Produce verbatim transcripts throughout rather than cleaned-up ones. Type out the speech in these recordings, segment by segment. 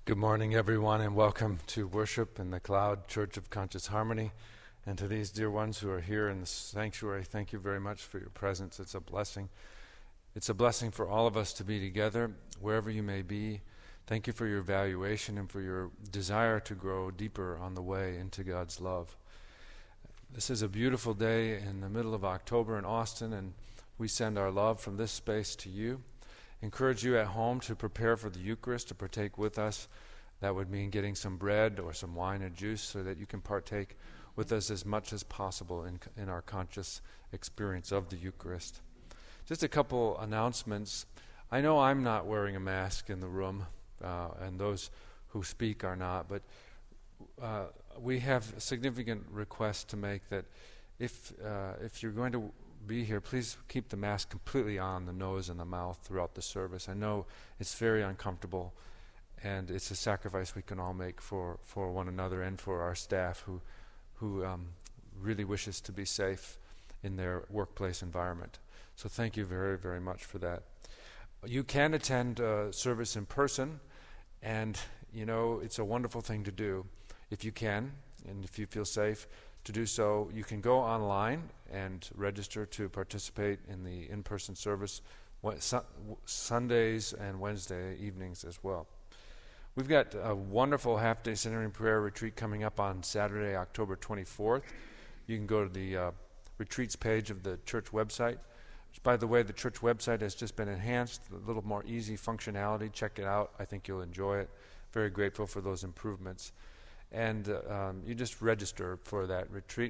Good morning, everyone, and welcome to worship in the Cloud Church of Conscious Harmony. And to these dear ones who are here in the sanctuary, thank you very much for your presence. It's a blessing. It's a blessing for all of us to be together, wherever you may be. Thank you for your evaluation and for your desire to grow deeper on the way into God's love. This is a beautiful day in the middle of October in Austin, and we send our love from this space to you. Encourage you at home to prepare for the Eucharist, to partake with us. That would mean getting some bread or some wine or juice so that you can partake with us as much as possible in, in our conscious experience of the Eucharist. Just a couple announcements. I know I'm not wearing a mask in the room, uh, and those who speak are not, but uh, we have a significant request to make that if uh, if you're going to be here, please keep the mask completely on the nose and the mouth throughout the service. I know it's very uncomfortable, and it's a sacrifice we can all make for, for one another and for our staff who who um, really wishes to be safe in their workplace environment. So thank you very, very much for that. You can attend uh, service in person, and you know it's a wonderful thing to do if you can, and if you feel safe to do so. You can go online and register to participate in the in-person service su- Sundays and Wednesday evenings as well. We've got a wonderful half-day centering prayer retreat coming up on Saturday, October twenty-fourth. You can go to the uh, retreats page of the church website. Which, by the way, the church website has just been enhanced, a little more easy functionality. Check it out. I think you'll enjoy it. Very grateful for those improvements. And uh, um, you just register for that retreat.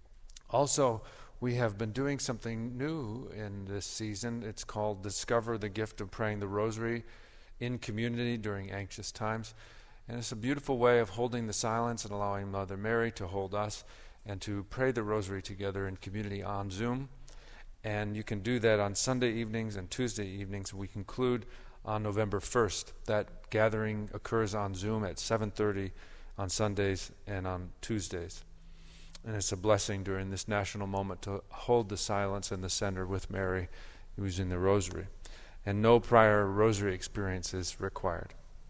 Also, we have been doing something new in this season. It's called Discover the Gift of Praying the Rosary in Community During Anxious Times. And it's a beautiful way of holding the silence and allowing Mother Mary to hold us and to pray the Rosary together in community on Zoom. And you can do that on Sunday evenings and Tuesday evenings. We conclude on November first. That gathering occurs on Zoom at seven thirty on Sundays and on Tuesdays. And it's a blessing during this national moment to hold the silence in the center with Mary using the Rosary. And no prior Rosary experience is required.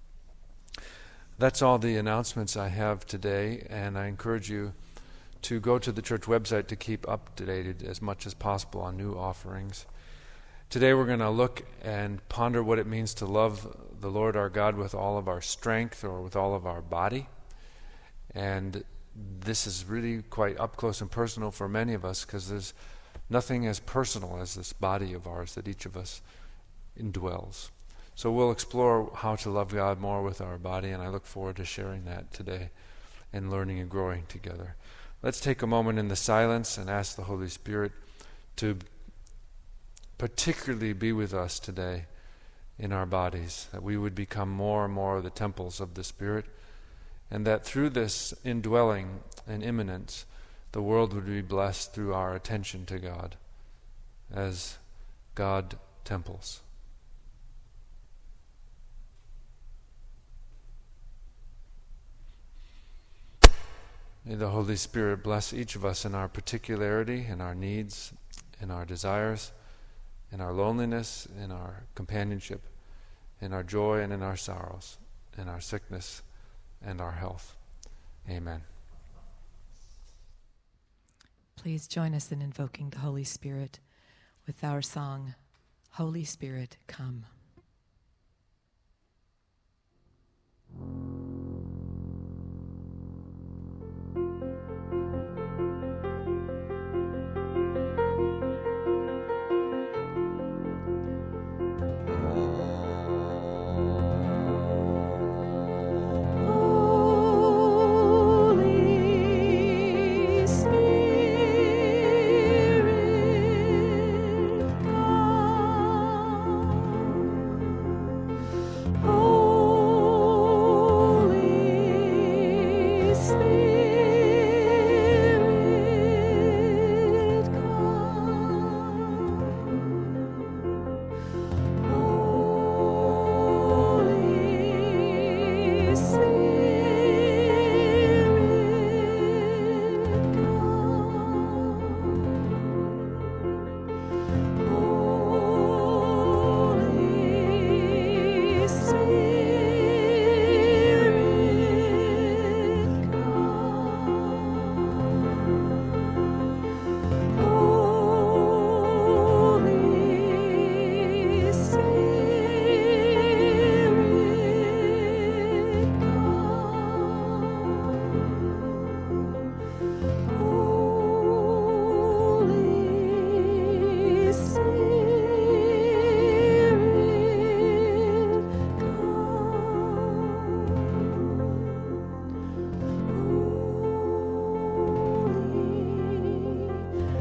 That's all the announcements I have today, and I encourage you to go to the church website to keep up to date as much as possible on new offerings. Today we're going to look and ponder what it means to love the Lord our God with all of our strength or with all of our body. And this is really quite up close and personal for many of us, because there's nothing as personal as this body of ours that each of us indwells. So we'll explore how to love God more with our body, and I look forward to sharing that today and learning and growing together. Let's take a moment in the silence and ask the Holy Spirit to particularly be with us today in our bodies, that we would become more and more the temples of the Spirit, and that through this indwelling and immanence, the world would be blessed through our attention to God as God temples. May the Holy Spirit bless each of us in our particularity, in our needs, in our desires, in our loneliness, in our companionship, in our joy and in our sorrows, in our sickness and our health. Amen. Please join us in invoking the Holy Spirit with our song, Holy Spirit, Come. Spirit, come.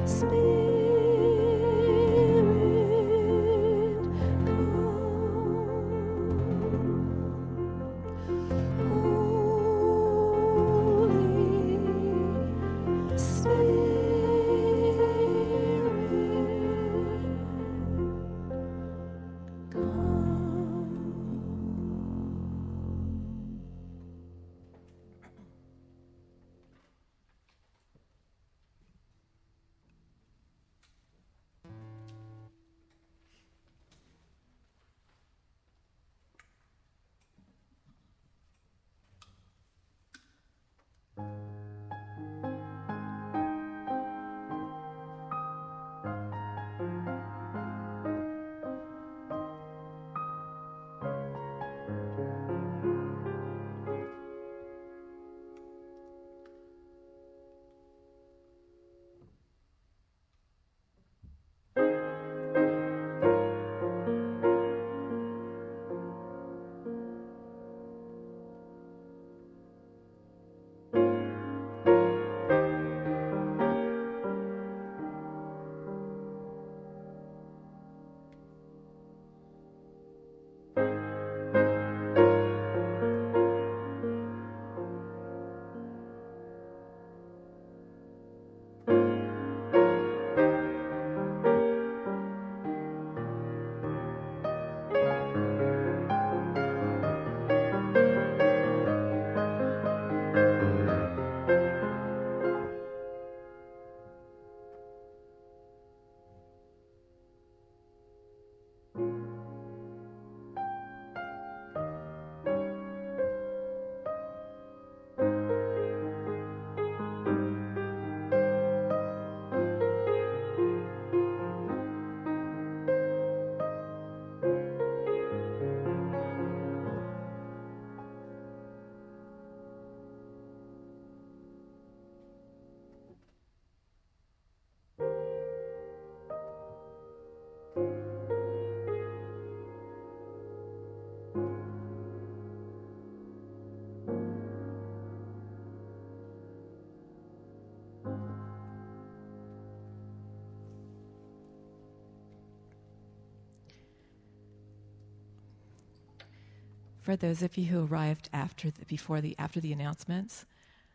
For those of you who arrived after the, before the after the announcements,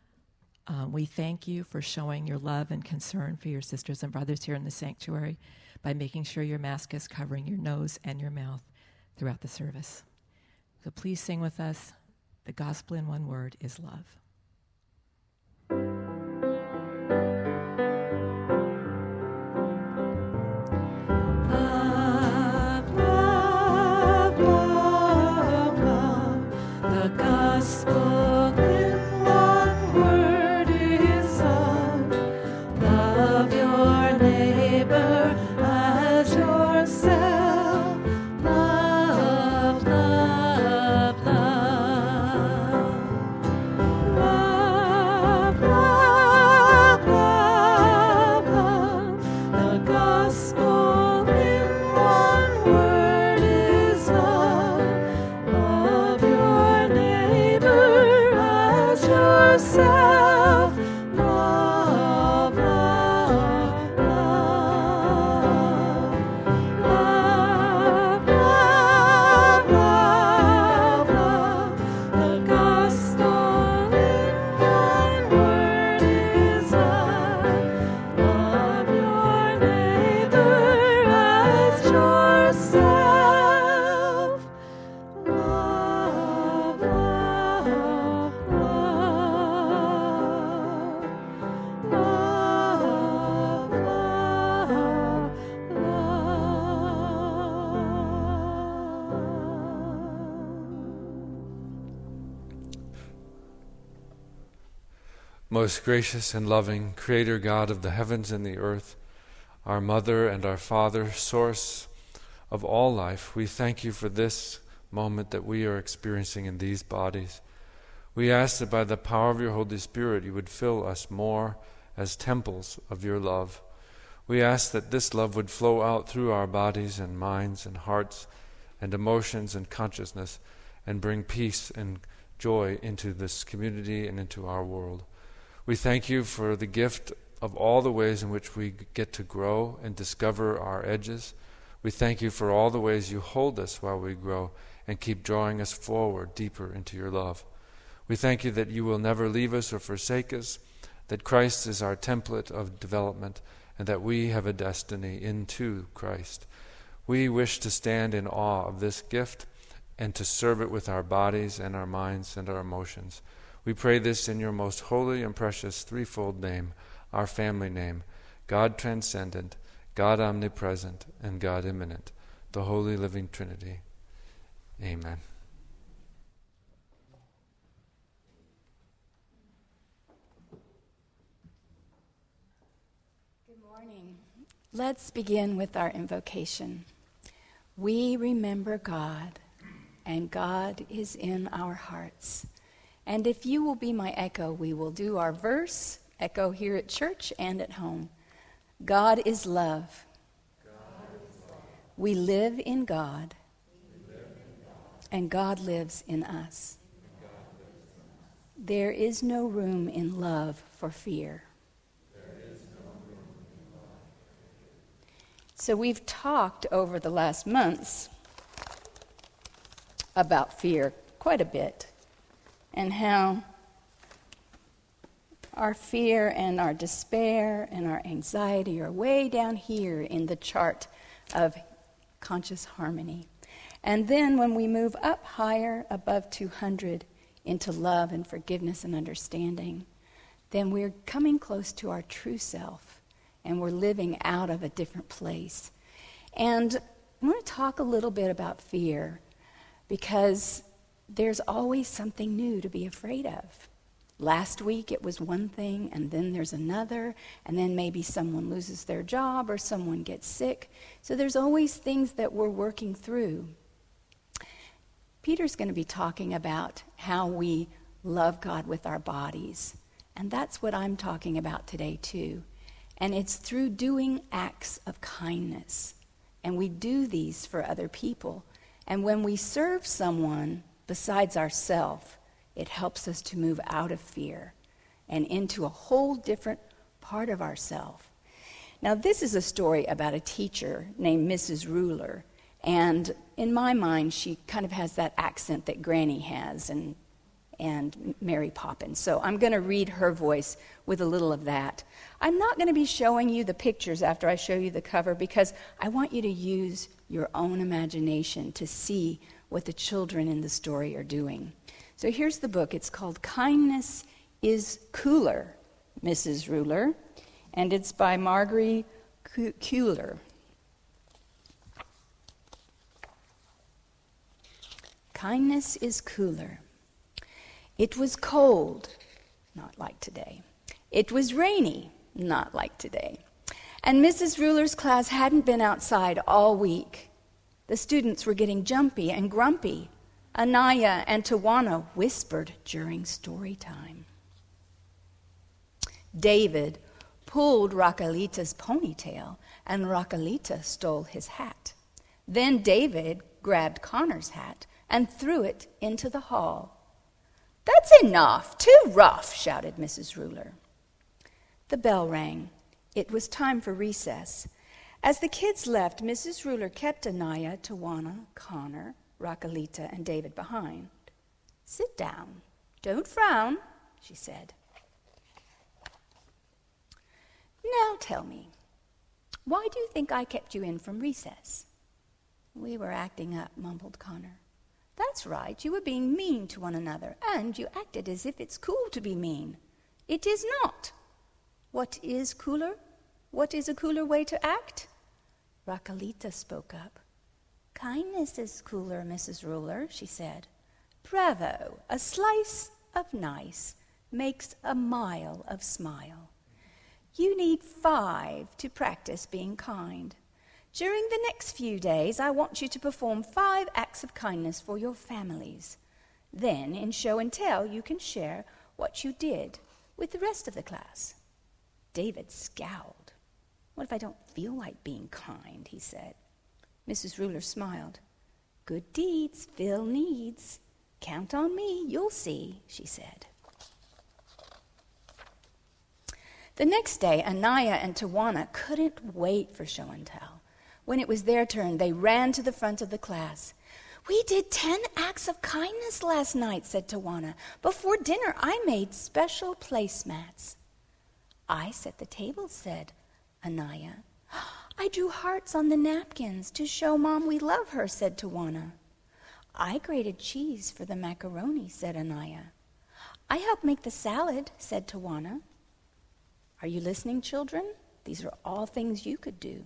um, we thank you for showing your love and concern for your sisters and brothers here in the sanctuary by making sure your mask is covering your nose and your mouth throughout the service. So please sing with us. The gospel in one word is love. Most gracious and loving Creator God of the heavens and the earth, our Mother and our Father, source of all life, we thank you for this moment that we are experiencing in these bodies. We ask that by the power of your Holy Spirit you would fill us more as temples of your love. We ask that this love would flow out through our bodies and minds and hearts and emotions and consciousness and bring peace and joy into this community and into our world. We thank you for the gift of all the ways in which we get to grow and discover our edges. We thank you for all the ways you hold us while we grow and keep drawing us forward deeper into your love. We thank you that you will never leave us or forsake us, that Christ is our template of development, and that we have a destiny into Christ. We wish to stand in awe of this gift and to serve it with our bodies and our minds and our emotions. We pray this in your most holy and precious threefold name, our family name, God transcendent, God omnipresent, and God immanent, the Holy Living Trinity. Amen. Good morning. Let's begin with our invocation. We remember God, and God is in our hearts. And if you will be my echo, we will do our verse, echo here at church and at home. God is love. God is love. We live in God, we live in God. And God lives in us. God lives in us. There is no room in love for fear. There is no room in love for fear. So we've talked over the last months about fear quite a bit, and how our fear and our despair and our anxiety are way down here in the chart of conscious harmony. And then when we move up higher above two hundred into love and forgiveness and understanding, then we're coming close to our true self, and we're living out of a different place. And I want to talk a little bit about fear, because there's always something new to be afraid of. Last week it was one thing, and then there's another, and then maybe someone loses their job or someone gets sick. So there's always things that we're working through. Peter's going to be talking about how we love God with our bodies, and that's what I'm talking about today too. And it's through doing acts of kindness, and we do these for other people. And when we serve someone besides ourselves, it helps us to move out of fear and into a whole different part of ourselves. Now, this is a story about a teacher named Missus Ruler. And in my mind, she kind of has that accent that Granny has and, and Mary Poppins. So I'm going to read her voice with a little of that. I'm not going to be showing you the pictures after I show you the cover, because I want you to use your own imagination to see what the children in the story are doing. So here's the book. It's called Kindness is Cooler, Missus Ruler, and it's by Marguerite Kuhler. Kindness is cooler. It was cold, not like today. It was rainy, not like today. And Missus Ruler's class hadn't been outside all week. The students were getting jumpy and grumpy. Anaya and Tawana whispered during story time. David pulled Raquelita's ponytail, and Raquelita stole his hat. Then David grabbed Connor's hat and threw it into the hall. "That's enough, too rough," shouted Missus Ruler. The bell rang. It was time for recess. As the kids left, Missus Ruler kept Anaya, Tawana, Connor, Raquelita, and David behind. "Sit down. Don't frown," she said. "Now tell me, why do you think I kept you in from recess?" "We were acting up," mumbled Connor. "That's right. You were being mean to one another, and you acted as if it's cool to be mean. It is not. What is cooler? What is a cooler way to act?" Raquelita spoke up. "Kindness is cooler, Missus Ruler," she said. "Bravo! A slice of nice makes a mile of smile. You need five to practice being kind. During the next few days, I want you to perform five acts of kindness for your families. Then, in show and tell, you can share what you did with the rest of the class." David scowled. "What if I don't feel like being kind?" he said. Missus Ruler smiled. "Good deeds fill needs. Count on me, you'll see," she said. The next day, Anaya and Tawana couldn't wait for show and tell. When it was their turn, they ran to the front of the class. "We did ten acts of kindness last night," said Tawana. "Before dinner, I made special placemats." "I set the table," said Anaya. "I drew hearts on the napkins to show Mom we love her," said Tawana. "I grated cheese for the macaroni," said Anaya. "I helped make the salad," said Tawana. Are you listening, children? These are all things you could do.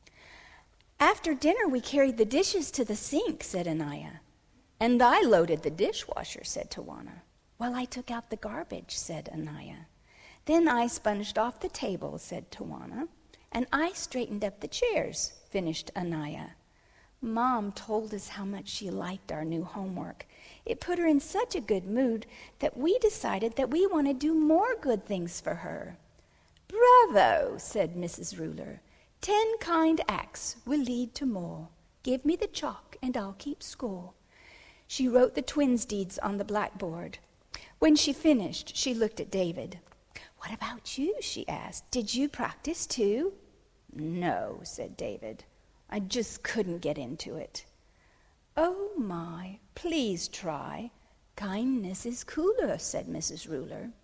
"After dinner, we carried the dishes to the sink," said Anaya. "And I loaded the dishwasher," said Tawana. "While I took out the garbage," said Anaya. "Then I sponged off the table," said Tawana. "And I straightened up the chairs," finished Anaya. "Mom told us how much she liked our new homework. It put her in such a good mood that we decided that we want to do more good things for her." "Bravo," said Missus Ruler. "Ten kind acts will lead to more. Give me the chalk and I'll keep score." She wrote the twins' deeds on the blackboard. When she finished, she looked at David. "What about you?" she asked. "Did you practice too?" "No," said David. "I just couldn't get into it." "Oh my, please try. Kindness is cooler," said Missus Ruler.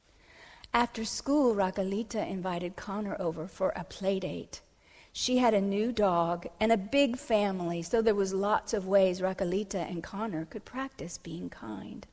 After school, Raquelita invited Connor over for a play date. She had a new dog and a big family, so there was lots of ways Raquelita and Connor could practice being kind.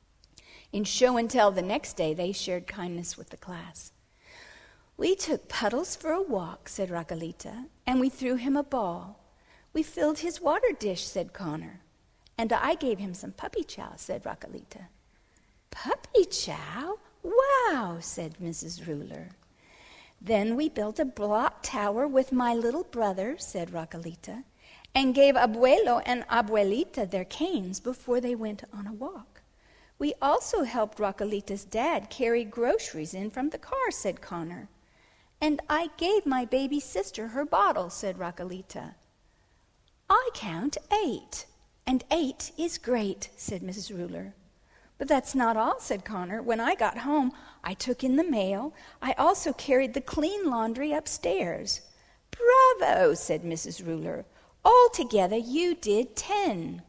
In show and tell the next day, they shared kindness with the class. "We took Puddles for a walk," said Raquelita, "and we threw him a ball. We filled his water dish," said Connor. "And I gave him some puppy chow," said Raquelita. "Puppy chow? Wow," said Missus Ruler. "Then we built a block tower with my little brother," said Raquelita, "and gave Abuelo and Abuelita their canes before they went on a walk. We also helped Raquelita's dad carry groceries in from the car," said Connor. "And I gave my baby sister her bottle," said Raquelita. "I count eight, and eight is great," said Missus Ruler. "But that's not all," said Connor. "When I got home, I took in the mail. I also carried the clean laundry upstairs." "Bravo," said Missus Ruler. "Altogether, you did ten."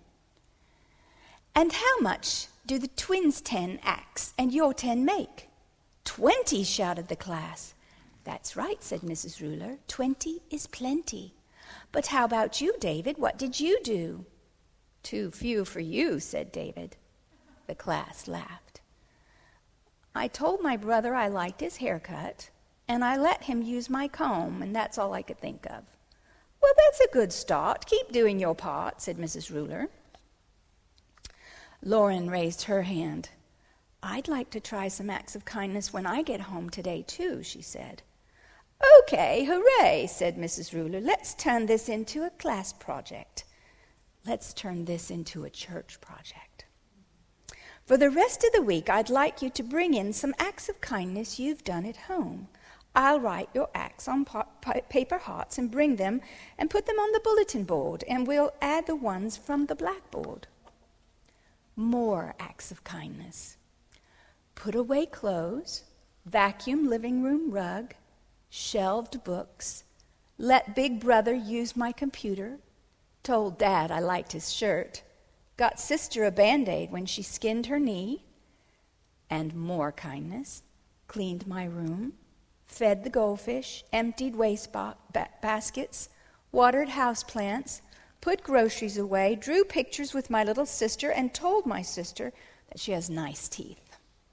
"And how much do the twins' ten acts and your ten make?" "Twenty," shouted the class. "That's right," said Missus Ruler. "Twenty is plenty. But how about you, David? What did you do?" "Too few for you," said David. The class laughed. "I told my brother I liked his haircut, and I let him use my comb, and that's all I could think of." "Well, that's a good start. Keep doing your part," said Missus Ruler. Lauren raised her hand. "I'd like to try some acts of kindness when I get home today, too," she said. "Okay, hooray," said Missus Ruler. "Let's turn this into a class project. Let's turn this into a church project. For the rest of the week, I'd like you to bring in some acts of kindness you've done at home. I'll write your acts on pa- pa- paper hearts and bring them and put them on the bulletin board, and we'll add the ones from the blackboard." More acts of kindness. Put away clothes, vacuum living room rug, shelved books, let Big Brother use my computer, told Dad I liked his shirt, got Sister a Band-Aid when she skinned her knee, and more kindness, cleaned my room, fed the goldfish, emptied waste ba- ba- baskets, watered houseplants, put groceries away, drew pictures with my little sister, and told my sister that she has nice teeth.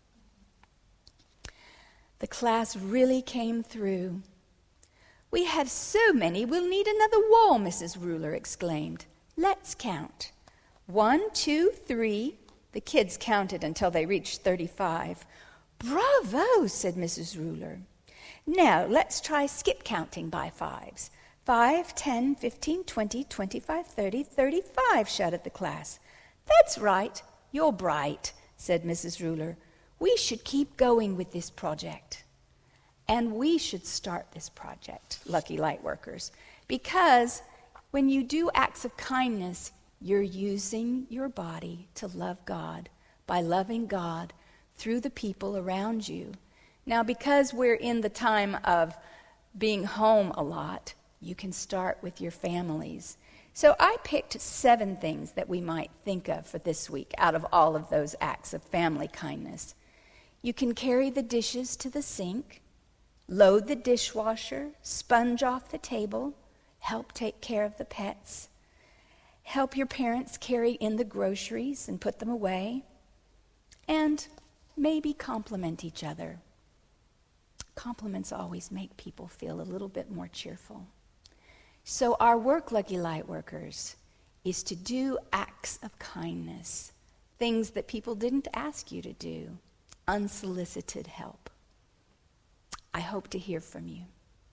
The class really came through. "We have so many, we'll need another wall," Missus Ruler exclaimed. "Let's count. One, two, three." The kids counted until they reached thirty-five. "Bravo," said Missus Ruler. "Now let's try skip counting by fives. Five, ten, fifteen, twenty, twenty-five, thirty, thirty-five, shouted the class. "That's right. You're bright," said Missus Ruler. "We should keep going with this project. And we should start this project, Lucky Lightworkers, because when you do acts of kindness, you're using your body to love God by loving God through the people around you. Now, because we're in the time of being home a lot, you can start with your families. So I picked seven things that we might think of for this week out of all of those acts of family kindness. You can carry the dishes to the sink, load the dishwasher, sponge off the table, help take care of the pets, help your parents carry in the groceries and put them away, and maybe compliment each other. Compliments always make people feel a little bit more cheerful. So our work, Lucky Lightworkers, is to do acts of kindness, things that people didn't ask you to do, unsolicited help. I hope to hear from you.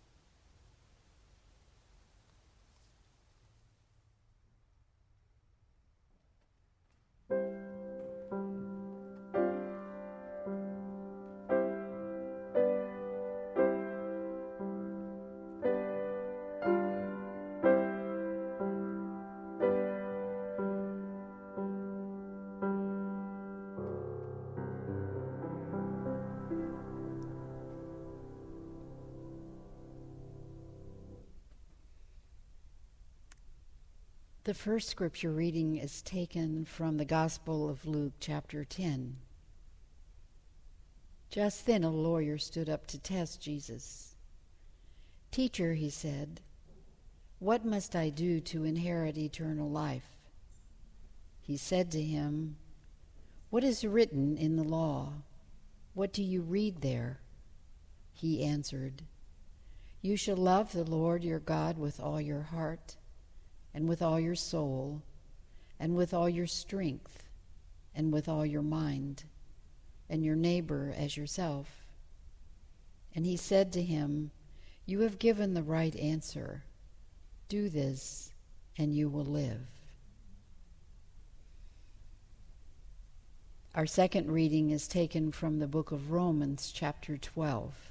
The first scripture reading is taken from the Gospel of Luke, chapter ten. Just then a lawyer stood up to test Jesus. "Teacher," he said, "what must I do to inherit eternal life?" He said to him, "What is written in the law? What do you read there?" He answered, "You shall love the Lord your God with all your heart, and with all your soul, and with all your strength, and with all your mind, and your neighbor as yourself." And he said to him, "You have given the right answer. Do this, and you will live." Our second reading is taken from the book of Romans, chapter twelve.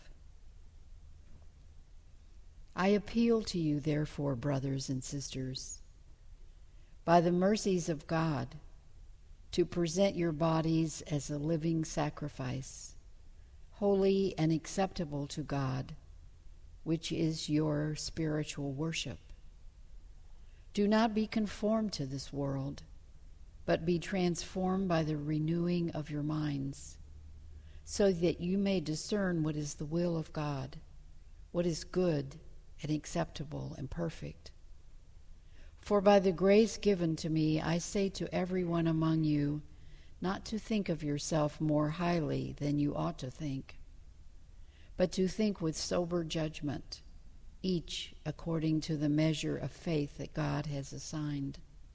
I appeal to you, therefore, brothers and sisters, by the mercies of God, to present your bodies as a living sacrifice, holy and acceptable to God, which is your spiritual worship. Do not be conformed to this world, but be transformed by the renewing of your minds, so that you may discern what is the will of God, what is good and acceptable and perfect. For by the grace given to me, I say to everyone among you, not to think of yourself more highly than you ought to think, but to think with sober judgment, each according to the measure of faith that God has assigned.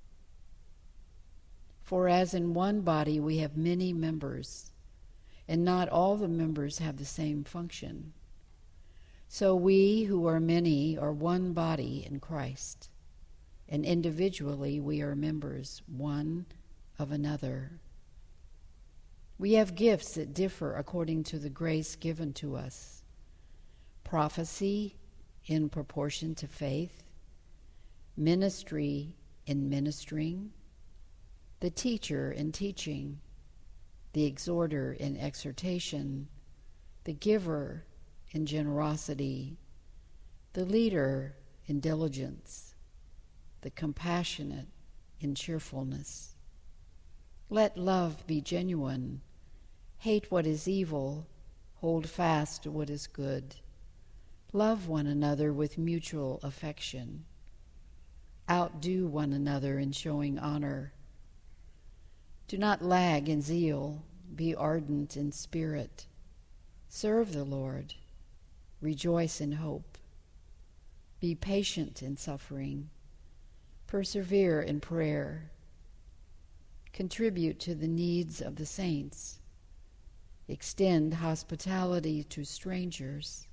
For as in one body we have many members, and not all the members have the same function, so we who are many are one body in Christ, and individually we are members one of another. We have gifts that differ according to the grace given to us: prophecy in proportion to faith, ministry in ministering, the teacher in teaching, the exhorter in exhortation, the giver in generosity, the leader in diligence, the compassionate in cheerfulness. Let love be genuine. Hate what is evil. Hold fast to what is good. Love one another with mutual affection. Outdo one another in showing honor. Do not lag in zeal. Be ardent in spirit. Serve the Lord. Rejoice in hope. Be patient in suffering. Persevere in prayer. Contribute to the needs of the saints. Extend hospitality to strangers.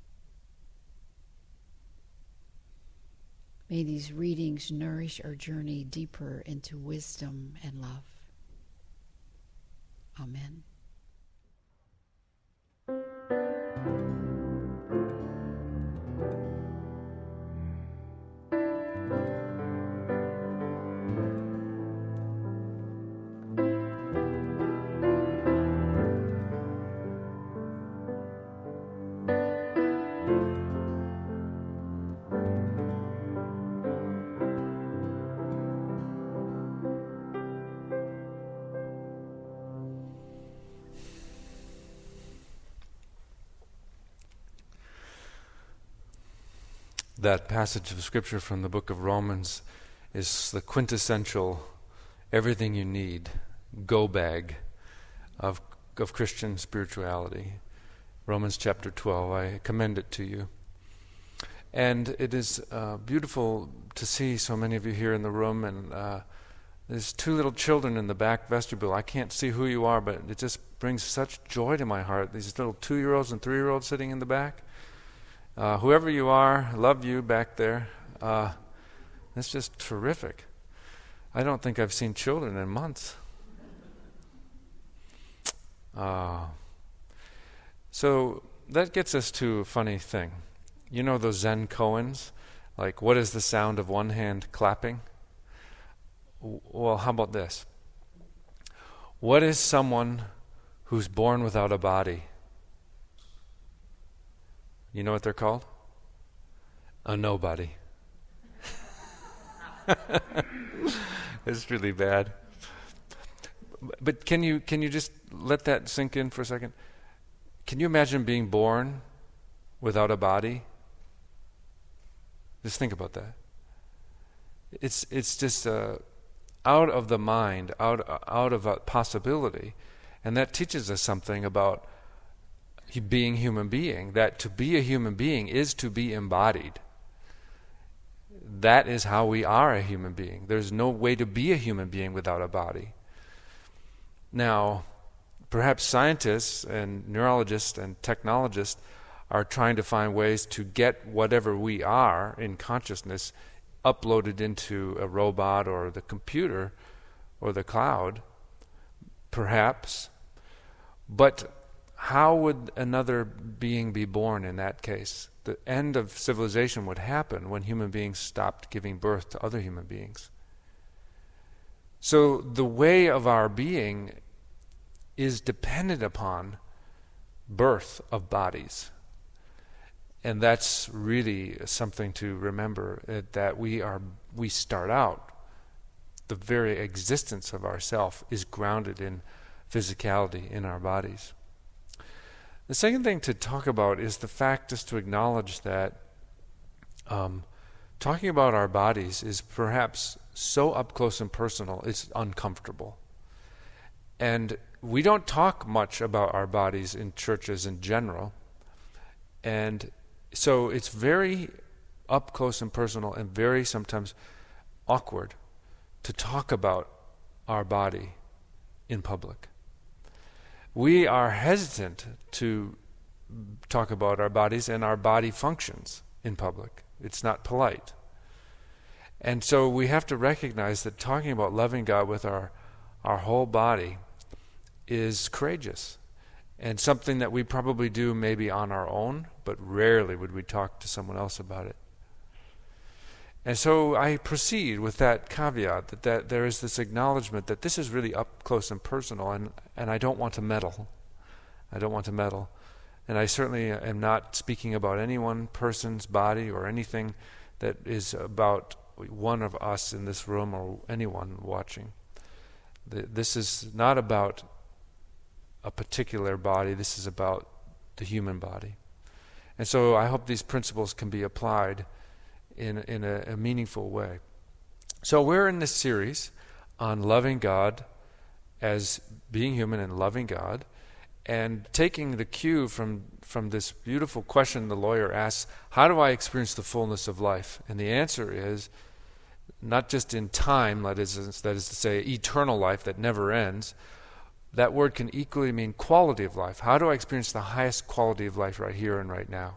May these readings nourish our journey deeper into wisdom and love. Amen. that passage of Scripture from the book of Romans is the quintessential, everything you need, go bag of, of Christian spirituality. Romans chapter twelve, I commend it to you. And it is uh, beautiful to see so many of you here in the room, and uh, there's two little children in the back vestibule. I can't see who you are, but it just brings such joy to my heart. These little two-year-olds and three-year-olds sitting in the back. Uh, whoever you are, I love you back there. Uh, it's just terrific. I don't think I've seen children in months. Uh, so that gets us to a funny thing. You know those Zen koans? Like, what is the sound of one hand clapping? W- well, how about this? What is someone who's born without a body? You know what they're called? A nobody. It's really bad. But can you can you just let that sink in for a second? Can you imagine being born without a body? Just think about that. It's it's just uh, out of the mind, out out of a possibility, and that teaches us something about being human being. That to be a human being is to be embodied. That is how we are a human being. There's no way to be a human being without a body. Now, perhaps scientists and neurologists and technologists are trying to find ways to get whatever we are in consciousness uploaded into a robot or the computer or the cloud, perhaps. But how would another being be born in that case? The end of civilization would happen when human beings stopped giving birth to other human beings. So the way of our being is dependent upon birth of bodies. And that's really something to remember, uh, that we are we start out, the very existence of ourself is grounded in physicality in our bodies. The second thing to talk about is the fact, just to acknowledge that um, talking about our bodies is perhaps so up close and personal, it's uncomfortable. And we don't talk much about our bodies in churches in general. And so it's very up close and personal and very sometimes awkward to talk about our body in public. We are hesitant to talk about our bodies and our body functions in public. It's not polite. And so we have to recognize that talking about loving God with our, our whole body is courageous and something that we probably do maybe on our own, but rarely would we talk to someone else about it. And so I proceed with that caveat that, that there is this acknowledgement that this is really up close and personal, and, and I don't want to meddle. I don't want to meddle. And I certainly am not speaking about any one person's body or anything that is about one of us in this room or anyone watching. The, this is not about a particular body. This is about the human body. And so I hope these principles can be applied in, in a, a meaningful way. So we're in this series on loving God as being human and loving God, and taking the cue from, from this beautiful question the lawyer asks, how do I experience the fullness of life? And the answer is not just in time, that is, that is to say eternal life that never ends. That word can equally mean quality of life. How do I experience the highest quality of life right here and right now?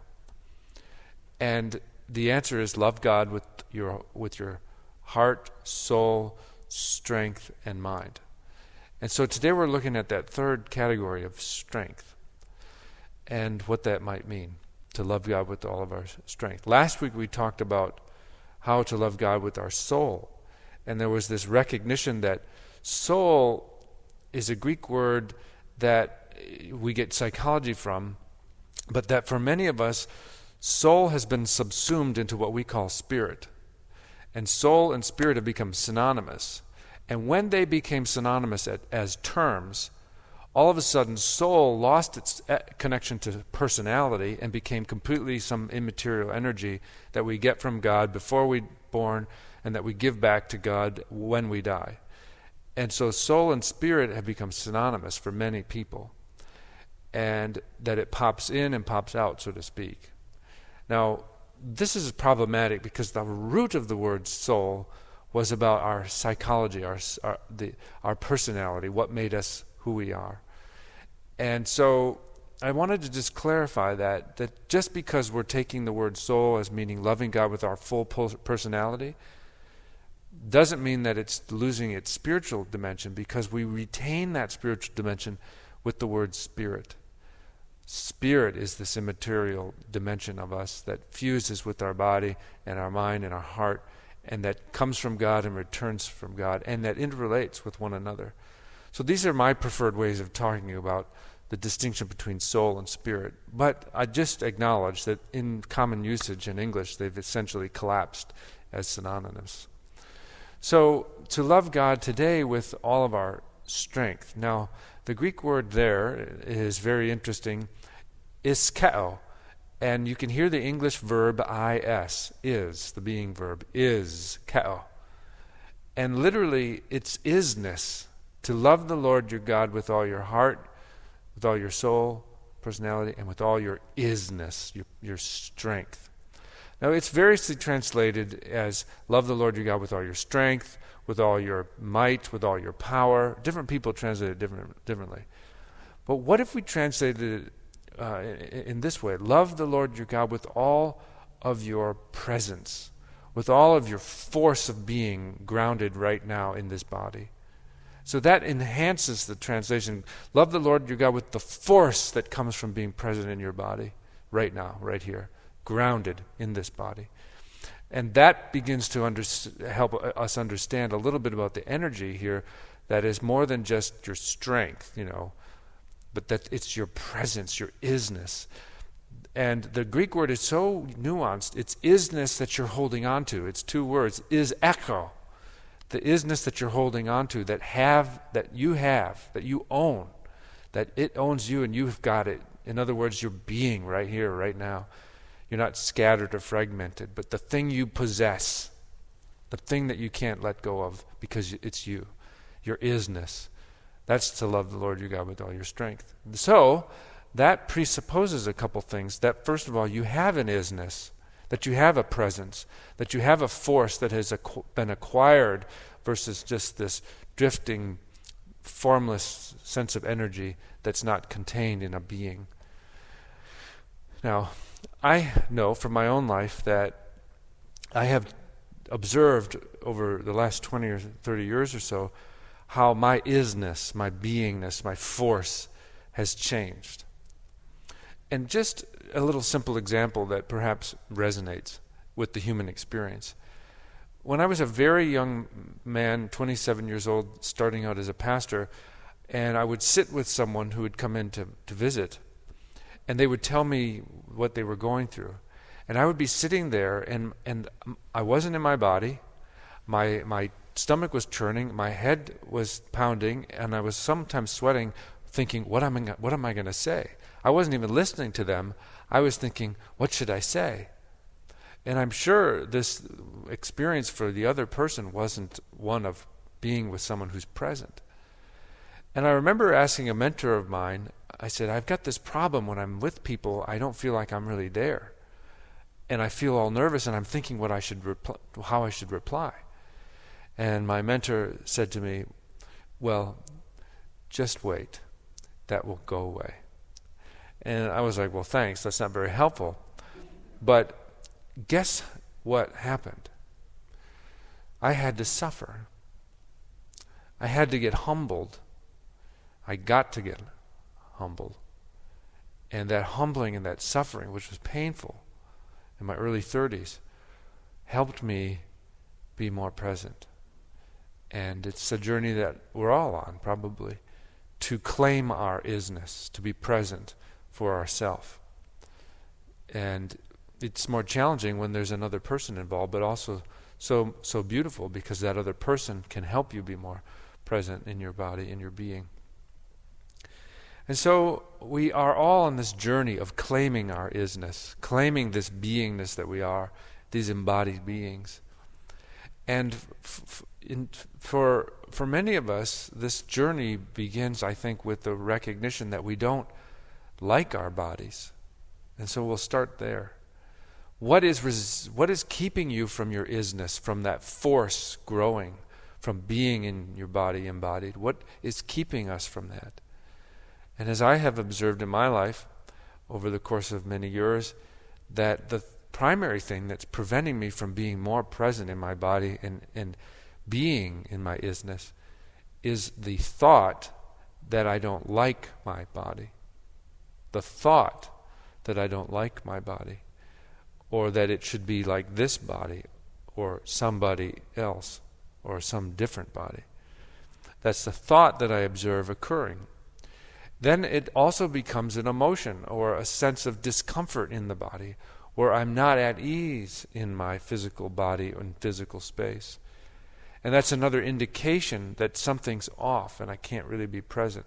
And the answer is love God with your with your heart, soul, strength, and mind. And so today we're looking at that third category of strength and what that might mean, to love God with all of our strength. Last week we talked about how to love God with our soul. And there was this recognition that soul is a Greek word that we get psychology from, but that for many of us, soul has been subsumed into what we call spirit. And soul and spirit have become synonymous. And when they became synonymous at, as terms, all of a sudden soul lost its connection to personality and became completely some immaterial energy that we get from God before we're born and that we give back to God when we die. And so soul and spirit have become synonymous for many people, and that it pops in and pops out, so to speak. Now, this is problematic because the root of the word soul was about our psychology, our our, the, our personality, what made us who we are. And so I wanted to just clarify that, that just because we're taking the word soul as meaning loving God with our full personality, doesn't mean that it's losing its spiritual dimension, because we retain that spiritual dimension with the word spirit. Spirit is this immaterial dimension of us that fuses with our body and our mind and our heart, and that comes from God and returns from God, and that interrelates with one another. So these are my preferred ways of talking about the distinction between soul and spirit. But I just acknowledge that in common usage in English, they've essentially collapsed as synonymous. So to love God today with all of our strength. Now, the Greek word there is very interesting, iskeo. And you can hear the English verb is, is, the being verb, is, keo. And literally, it's isness. To love the Lord your God with all your heart, with all your soul, personality, and with all your isness, your, your strength. Now, it's variously translated as love the Lord your God with all your strength, with all your might, with all your power. Different people translate it different, differently. But what if we translated it uh, in, in this way? Love the Lord your God with all of your presence, with all of your force of being grounded right now in this body. So that enhances the translation. Love the Lord your God with the force that comes from being present in your body right now, right here, grounded in this body. And that begins to under, help us understand a little bit about the energy here that is more than just your strength, you know, but that it's your presence, your isness. And the Greek word is so nuanced. It's isness that you're holding on to. It's two words, is echo. The isness that you're holding on to, that have, that you have, that you own, that it owns you and you've got it. In other words, you're being right here, right now. You're not scattered or fragmented, but the thing you possess, the thing that you can't let go of because it's you, your isness. That's to love the Lord your God with all your strength. So that presupposes a couple things. That first of all, you have an isness, that you have a presence, that you have a force that has acqu- been acquired versus just this drifting, formless sense of energy that's not contained in a being. Now, I know from my own life that I have observed over the last twenty or thirty years or so how my isness, my beingness, my force has changed. And just a little simple example that perhaps resonates with the human experience. When I was a very young man, twenty-seven years old, starting out as a pastor, and I would sit with someone who would come in to, to visit, and they would tell me what they were going through. And I would be sitting there, and, and I wasn't in my body. My my stomach was churning, my head was pounding, and I was sometimes sweating, thinking, what am I, what am I going to say? I wasn't even listening to them. I was thinking, what should I say? And I'm sure this experience for the other person wasn't one of being with someone who's present. And I remember asking a mentor of mine, I said, I've got this problem when I'm with people, I don't feel like I'm really there. And I feel all nervous, and I'm thinking what I should repl- how I should reply. And my mentor said to me, well, just wait. That will go away. And I was like, well, thanks. That's not very helpful. But guess what happened? I had to suffer. I had to get humbled. I got to get humbled. And that humbling and that suffering, which was painful in my early thirties, helped me be more present. And it's a journey that we're all on, probably, to claim our isness, to be present for ourselves. And it's more challenging when there's another person involved, but also so so beautiful because that other person can help you be more present in your body, in your being. And so we are all on this journey of claiming our isness, claiming this beingness that we are, these embodied beings. And f- f- in, for for many of us, this journey begins, I think, with the recognition that we don't like our bodies. And so we'll start there. What is res- what is keeping you from your isness, from that force growing, from being in your body embodied? What is keeping us from that? And as I have observed in my life over the course of many years, that the primary thing that's preventing me from being more present in my body and, and being in my isness is the thought that I don't like my body. The thought that I don't like my body, or that it should be like this body, or somebody else, or some different body. That's the thought that I observe occurring. Then it also becomes an emotion or a sense of discomfort in the body, where I'm not at ease in my physical body and physical space. And that's another indication that something's off and I can't really be present.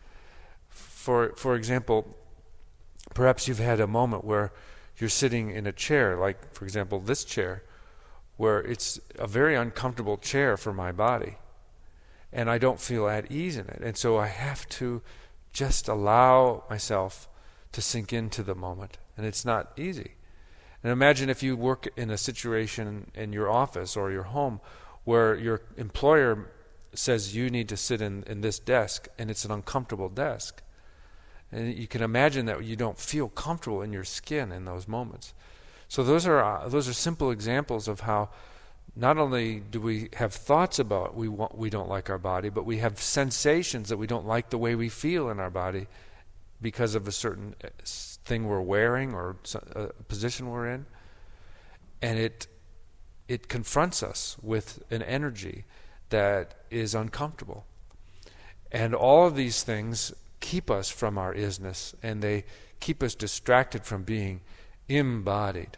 For for example, perhaps you've had a moment where you're sitting in a chair, like, for example, this chair, where it's a very uncomfortable chair for my body, and I don't feel at ease in it. And so I have to just allow myself to sink into the moment, and it's not easy. And imagine if you work in a situation in your office or your home where your employer says you need to sit in, in this desk, and it's an uncomfortable desk. And you can imagine that you don't feel comfortable in your skin in those moments. So those are uh, those are simple examples of how not only do we have thoughts about we want, we don't like our body, but we have sensations that we don't like the way we feel in our body because of a certain thing we're wearing or a position we're in. And it it confronts us with an energy that is uncomfortable. And all of these things keep us from our isness, and they keep us distracted from being embodied.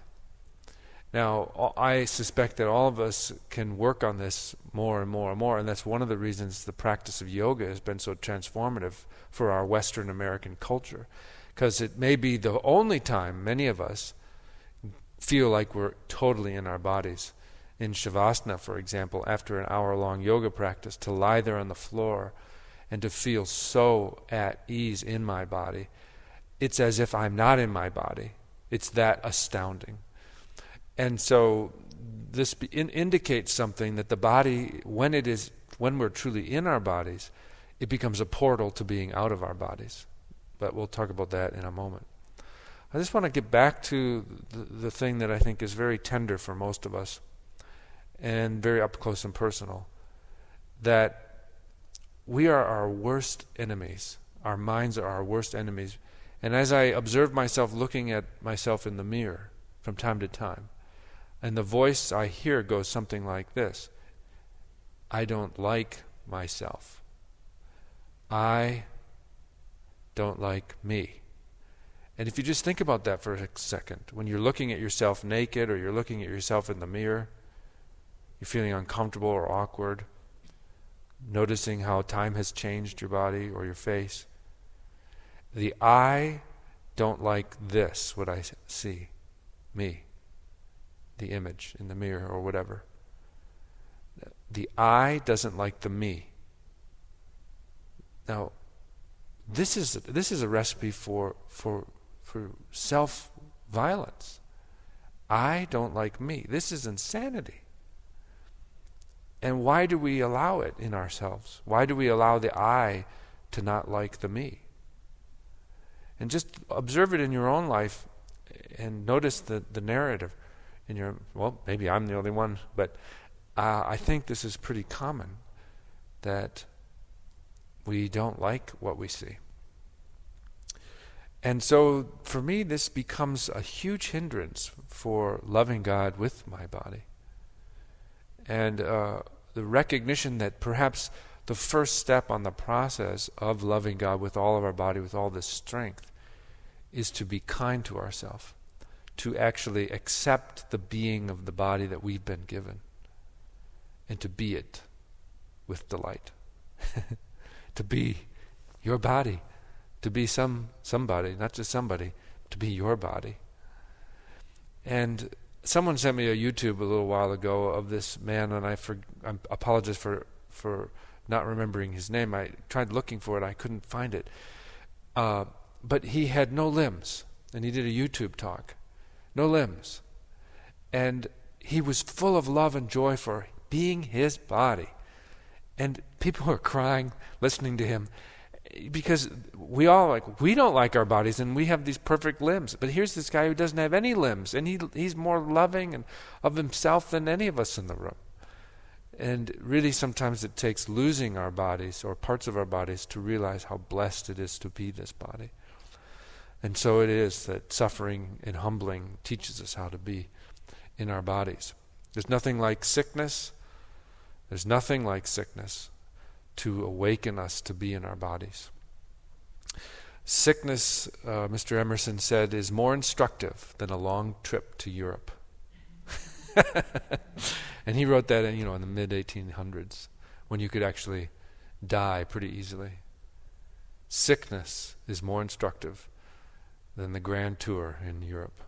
Now, I suspect that all of us can work on this more and more and more, and that's one of the reasons the practice of yoga has been so transformative for our Western American culture, because it may be the only time many of us feel like we're totally in our bodies. In Shavasana, for example, after an hour-long yoga practice, to lie there on the floor and to feel so at ease in my body, it's as if I'm not in my body. It's that astounding. And so this be, in, indicates something that the body, when it is, when we're truly in our bodies, it becomes a portal to being out of our bodies. But we'll talk about that in a moment. I just want to get back to the, the thing that I think is very tender for most of us and very up close and personal, that we are our worst enemies. Our minds are our worst enemies. And as I observe myself looking at myself in the mirror from time to time, and the voice I hear goes something like this: I don't like myself. I don't like me. And if you just think about that for a second, when you're looking at yourself naked or you're looking at yourself in the mirror, you're feeling uncomfortable or awkward, noticing how time has changed your body or your face. The I don't like this, what I see, me, the image in the mirror or whatever. The I doesn't like the me. Now, this is this is a recipe for for for self-violence. I don't like me. This is insanity. And why do we allow it in ourselves? Why do we allow the I to not like the me? And just observe it in your own life and notice the, the narrative in your, well, maybe I'm the only one, but uh, I think this is pretty common, that we don't like what we see. And so for me, this becomes a huge hindrance for loving God with my body. And uh, the recognition that perhaps the first step on the process of loving God with all of our body, with all this strength, is to be kind to ourselves, to actually accept the being of the body that we've been given, and to be it with delight. To be your body, to to be some somebody, not just somebody, to be your body. And someone sent me a YouTube a little while ago of this man, and I, for, I apologize for, for not remembering his name. I tried looking for it. I couldn't find it. Uh, but he had no limbs, and he did a YouTube talk. No limbs. And he was full of love and joy for being his body. And people were crying, listening to him, because we all like, we don't like our bodies, and we have these perfect limbs. But here's this guy who doesn't have any limbs, and he he's more loving and of himself than any of us in the room. And really sometimes it takes losing our bodies or parts of our bodies to realize how blessed it is to be this body. And so it is that suffering and humbling teaches us how to be in our bodies. There's nothing like sickness. There's nothing like sickness to awaken us to be in our bodies. Sickness, uh, Mister Emerson said, is more instructive than a long trip to Europe. And he wrote that in, you know, in the mid eighteen hundreds, when you could actually die pretty easily. Sickness is more instructive than the grand tour in Europe,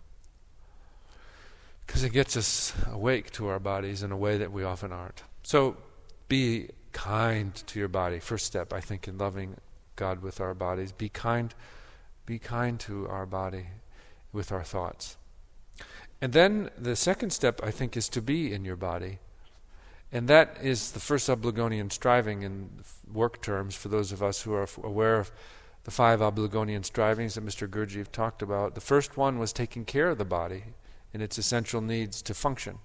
because it gets us awake to our bodies in a way that we often aren't. So be kind to your body. First step, I think, in loving God with our bodies. Be kind, be kind to our body with our thoughts. And then the second step, I think, is to be in your body. And that is the first Obligonian striving in work terms for those of us who are aware of the five Obligonian strivings that Mister Gurdjieff talked about. The first one was taking care of the body and its essential needs to function.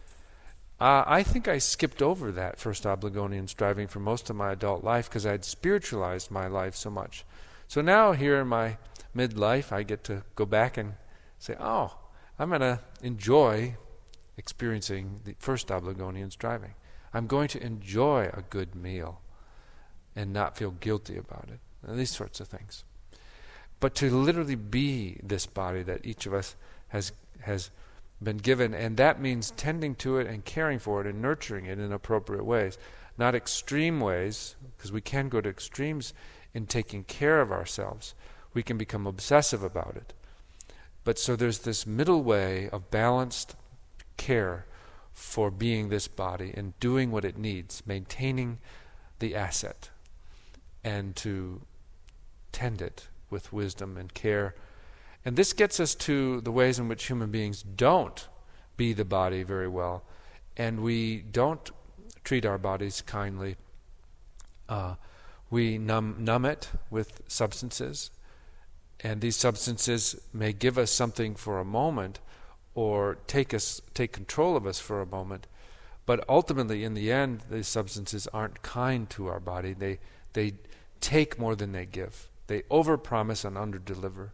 Uh, I think I skipped over that first Obligonian striving for most of my adult life because I had spiritualized my life so much. So now here in my midlife, I get to go back and say, oh, I'm going to enjoy experiencing the first Obligonian striving. I'm going to enjoy a good meal and not feel guilty about it. And these sorts of things. But to literally be this body that each of us has has been given, and that means tending to it and caring for it and nurturing it in appropriate ways. Not extreme ways, because we can go to extremes in taking care of ourselves. We can become obsessive about it. But so there's this middle way of balanced care for being this body and doing what it needs, maintaining the asset, and to tend it with wisdom and care. And this gets us to the ways in which human beings don't be the body very well, and we don't treat our bodies kindly. Uh, we numb, numb it with substances, and these substances may give us something for a moment or take us take control of us for a moment, but ultimately in the end these substances aren't kind to our body. They they take more than they give. They overpromise and underdeliver.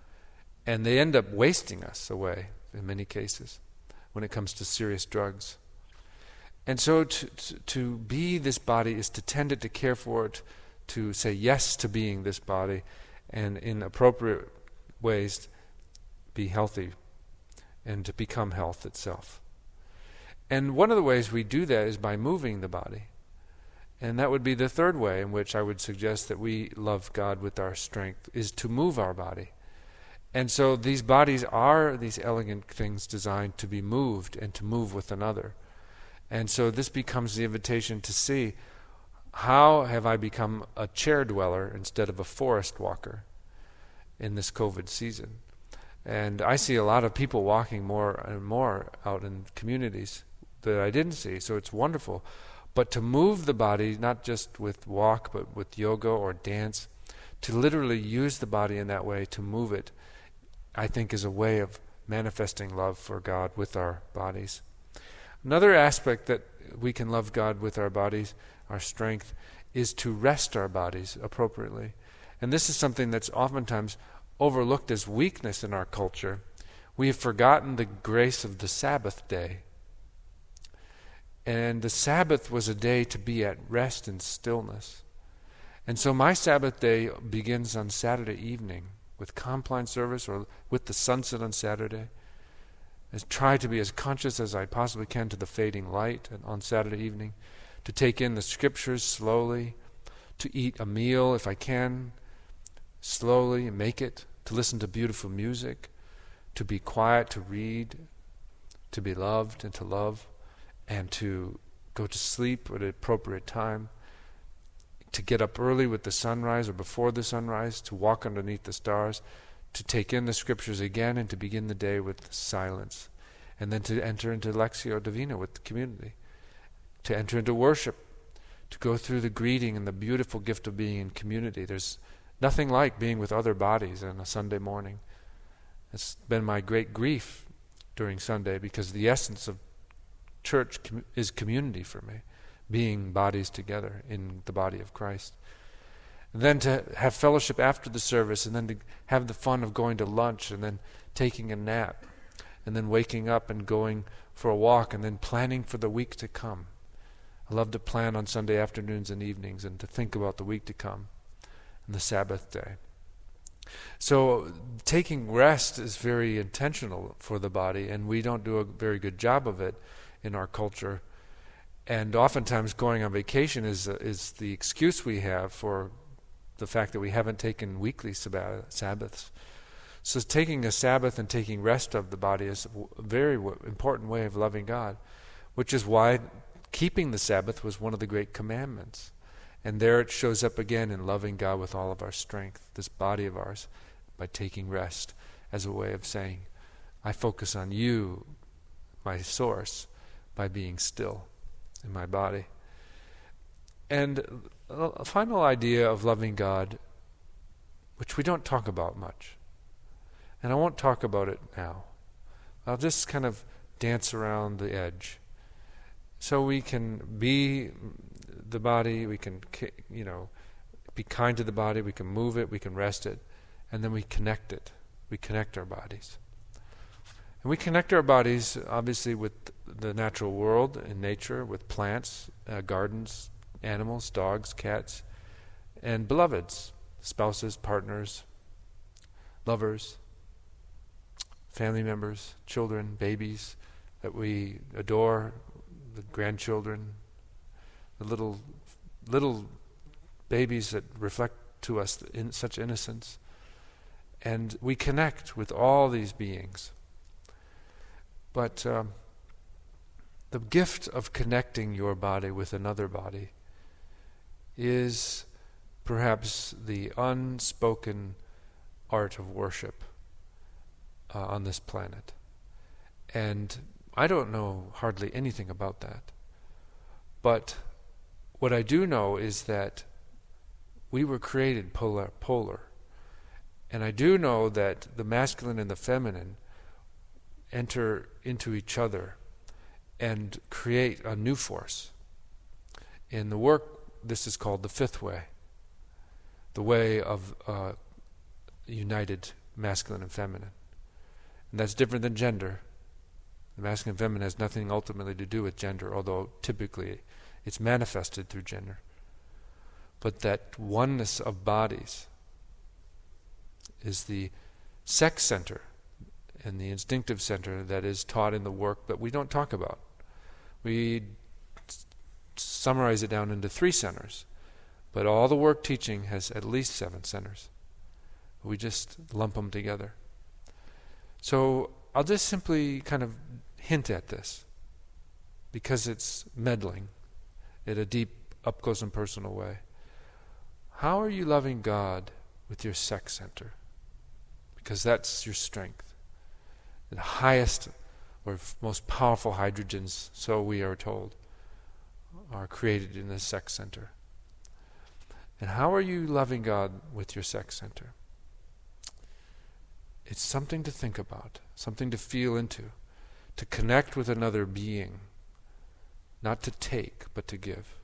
And they end up wasting us away in many cases when it comes to serious drugs. And so to, to, to be this body is to tend it, to care for it, to say yes to being this body, and in appropriate ways be healthy and to become health itself. And one of the ways we do that is by moving the body. And that would be the third way in which I would suggest that we love God with our strength, is to move our body. And so these bodies are these elegant things designed to be moved and to move with another. And so this becomes the invitation to see, how have I become a chair dweller instead of a forest walker in this COVID season? And I see a lot of people walking more and more out in communities that I didn't see, so it's wonderful. But to move the body, not just with walk, but with yoga or dance, to literally use the body in that way, to move it, I think is a way of manifesting love for God with our bodies. Another aspect that we can love God with our bodies, our strength, is to rest our bodies appropriately. And this is something that's oftentimes overlooked as weakness in our culture. We have forgotten the grace of the Sabbath day. And the Sabbath was a day to be at rest and stillness. And so my Sabbath day begins on Saturday evening with Compline service or with the sunset on Saturday. I try to be as conscious as I possibly can to the fading light on Saturday evening, to take in the scriptures slowly, to eat a meal if I can, slowly make it, to listen to beautiful music, to be quiet, to read, to be loved and to love, and to go to sleep at an appropriate time, to get up early with the sunrise or before the sunrise, to walk underneath the stars, to take in the scriptures again and to begin the day with silence, and then to enter into Lectio Divina with the community, to enter into worship, to go through the greeting and the beautiful gift of being in community. There's nothing like being with other bodies on a Sunday morning. It's been my great grief during Sunday, because the essence of church com- is community for me, being bodies together in the body of Christ. And then to have fellowship after the service, and then to have the fun of going to lunch, and then taking a nap, and then waking up and going for a walk, and then planning for the week to come. I love to plan on Sunday afternoons and evenings, and to think about the week to come and the Sabbath day. So taking rest is very intentional for the body, and we don't do a very good job of it in our culture. And oftentimes going on vacation is uh, is the excuse we have for the fact that we haven't taken weekly sabbath, Sabbaths. So taking a Sabbath and taking rest of the body is a very w- important way of loving God, which is why keeping the Sabbath was one of the great commandments. And there it shows up again in loving God with all of our strength, this body of ours, by taking rest as a way of saying, I focus on you, my source, by being still in my body. And a final idea of loving God, which we don't talk about much, and I won't talk about it now. I'll just kind of dance around the edge. So we can be the body, we can, you know, be kind to the body, we can move it, we can rest it, and then we connect it. We connect our bodies. And we connect our bodies, obviously, with the natural world and nature, with plants, uh, gardens, animals, dogs, cats, and beloveds, spouses, partners, lovers, family members, children, babies that we adore, the grandchildren, the little little babies that reflect to us in such innocence. And we connect with all these beings. But um, the gift of connecting your body with another body is perhaps the unspoken art of worship uh, on this planet. And I don't know hardly anything about that. But what I do know is that we were created polar, polar. And I do know that the masculine and the feminine enter into each other and create a new force. In the work, this is called the fifth way, the way of uh, united masculine and feminine. And that's different than gender. The masculine and feminine has nothing ultimately to do with gender, although typically it's manifested through gender. But that oneness of bodies is the sex center and the instinctive center that is taught in the work that we don't talk about. We s- summarize it down into three centers, but all the work teaching has at least seven centers. We just lump them together. So I'll just simply kind of hint at this, because it's meddling in a deep, up-close and personal way. How are you loving God with your sex center? Because that's your strength. The highest or f- most powerful hydrogens, so we are told, are created in the sex center. And how are you loving God with your sex center? It's something to think about, something to feel into, to connect with another being, not to take, but to give,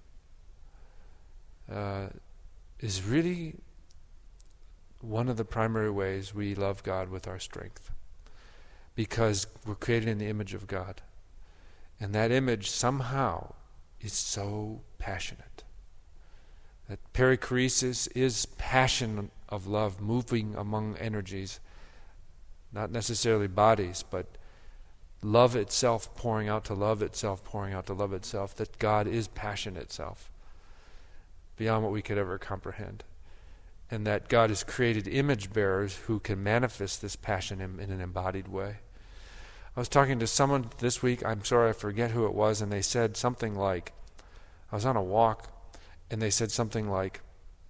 uh, is really one of the primary ways we love God with our strength. Because we're created in the image of God. And that image somehow is so passionate. That perichoresis is passion of love moving among energies, not necessarily bodies, but love itself pouring out to love itself, pouring out to love itself, that God is passion itself, beyond what we could ever comprehend. and that God has created image bearers who can manifest this passion in, in an embodied way. I was talking to someone this week, I'm sorry I forget who it was, and they said something like, I was on a walk, and they said something like,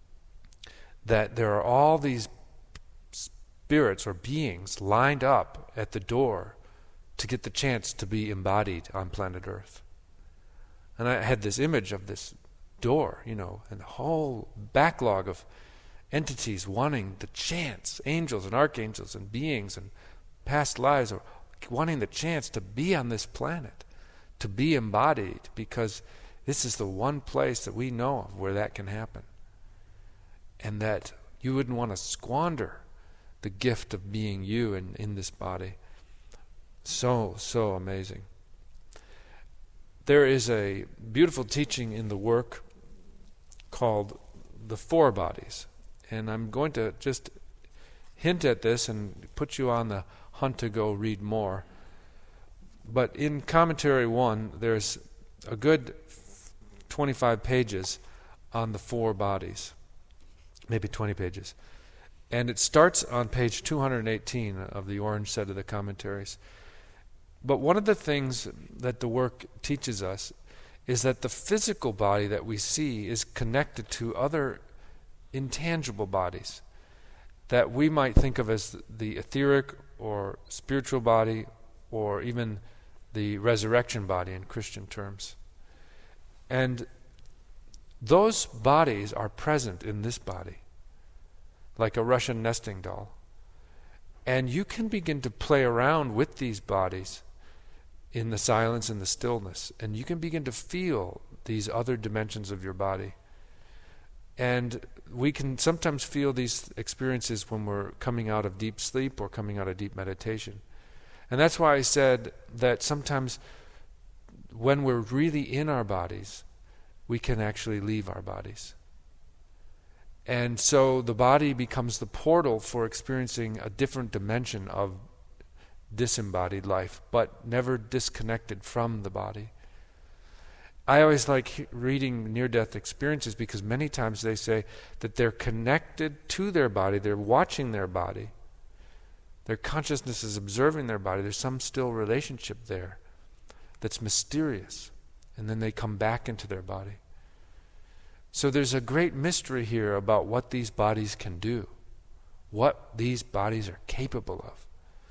that there are all these spirits or beings lined up at the door to get the chance to be embodied on planet Earth. And I had this image of this door, you know, and the whole backlog of entities wanting the chance, angels and archangels and beings and past lives, are wanting the chance to be on this planet, to be embodied, because this is the one place that we know of where that can happen. And that you wouldn't want to squander the gift of being you in, in this body. So, so amazing. There is a beautiful teaching in the work called The Four Bodies. And I'm going to just hint at this and put you on the hunt to go read more. But in Commentary one, there's a good twenty-five pages on the four bodies. Maybe twenty pages. And it starts on page two hundred eighteen of the orange set of the commentaries. But one of the things that the work teaches us is that the physical body that we see is connected to other intangible bodies that we might think of as the etheric or spiritual body, or even the resurrection body in Christian terms. And those bodies are present in this body, like a Russian nesting doll. And you can begin to play around with these bodies in the silence and the stillness, and you can begin to feel these other dimensions of your body. And we can sometimes feel these experiences when we're coming out of deep sleep or coming out of deep meditation. And that's why I said that sometimes when we're really in our bodies, we can actually leave our bodies. And so the body becomes the portal for experiencing a different dimension of disembodied life, but never disconnected from the body. I always like reading near-death experiences because many times they say that they're connected to their body, they're watching their body, their consciousness is observing their body, there's some still relationship there that's mysterious, and then they come back into their body. So there's a great mystery here about what these bodies can do, what these bodies are capable of,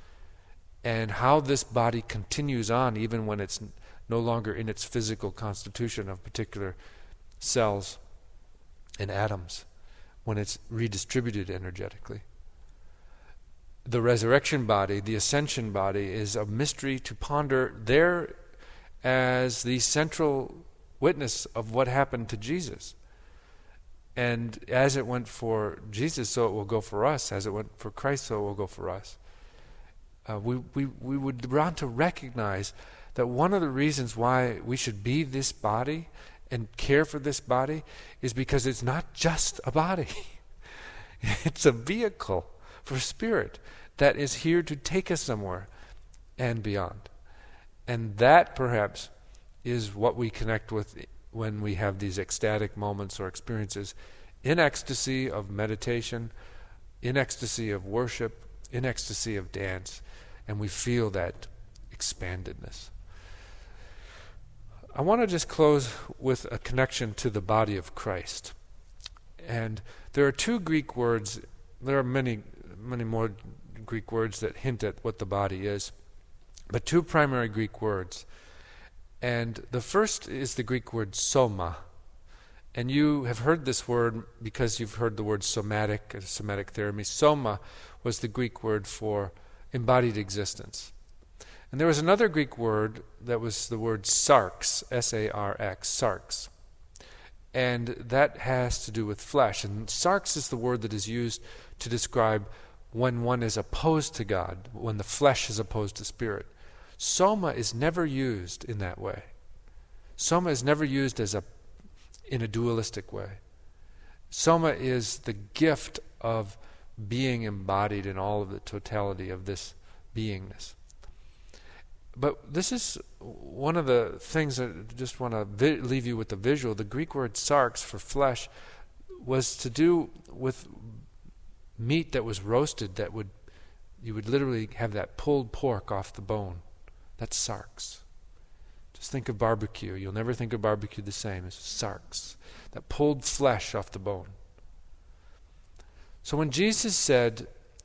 and how this body continues on even when it's no longer in its physical constitution of particular cells and atoms, when it's redistributed energetically. The resurrection body, the ascension body, is a mystery to ponder there as the central witness of what happened to Jesus. And as it went for Jesus, so it will go for us. As it went for Christ, so it will go for us. Uh, we, we, we would want to recognize that one of the reasons why we should be this body and care for this body is because it's not just a body. It's a vehicle for spirit that is here to take us somewhere and beyond. And that perhaps is what we connect with when we have these ecstatic moments or experiences in ecstasy of meditation, in ecstasy of worship, in ecstasy of dance, and we feel that expandedness. I want to just close with a connection to the body of Christ. And there are two Greek words, there are many, many more Greek words that hint at what the body is, but two primary Greek words. And the first is the Greek word soma. And you have heard this word because you've heard the word somatic, somatic therapy. Soma was the Greek word for embodied existence. And there was another Greek word that was the word sarx, S A R X, sarx. And that has to do with flesh. And sarx is the word that is used to describe when one is opposed to God, when the flesh is opposed to spirit. Soma is never used in that way. Soma is never used as a in a dualistic way. Soma is the gift of being embodied in all of the totality of this beingness. But this is one of the things that I just want to vi- leave you with the visual. The Greek word sarx for flesh was to do with meat that was roasted that would, you would literally have that pulled pork off the bone. That's sarx. Just think of barbecue. You'll never think of barbecue the same. It's sarx. That pulled flesh off the bone. So when Jesus said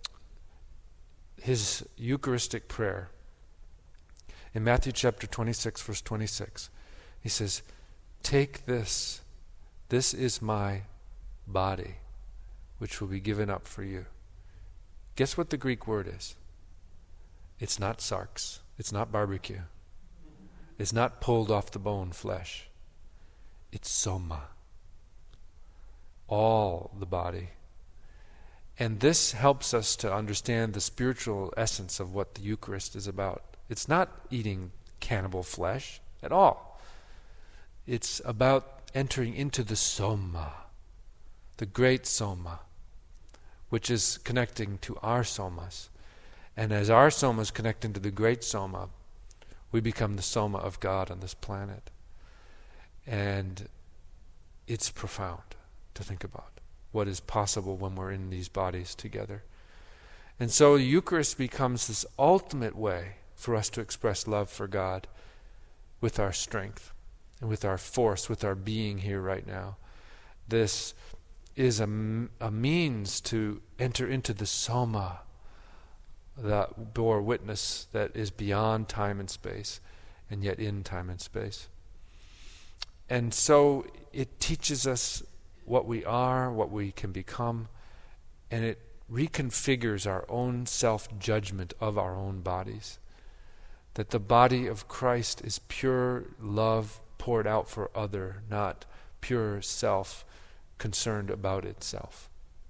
his Eucharistic prayer, in Matthew chapter twenty-six, verse twenty-six, he says, "Take this, this is my body, which will be given up for you." Guess what the Greek word is? It's not sarx. It's not barbecue. It's not pulled off the bone flesh. It's soma. All the body. And this helps us to understand the spiritual essence of what the Eucharist is about. It's not eating cannibal flesh at all. It's about entering into the soma, the great soma, which is connecting to our somas. And as our somas connect into the great soma, we become the soma of God on this planet. And it's profound to think about what is possible when we're in these bodies together. And so the Eucharist becomes this ultimate way for us to express love for God with our strength and with our force, with our being here right now. This is a, a means to enter into the soma, that bore witness that is beyond time and space, and yet in time and space. And so it teaches us what we are, what we can become, and it reconfigures our own self-judgment of our own bodies. That the body of Christ is pure love poured out for other, not pure self concerned about itself.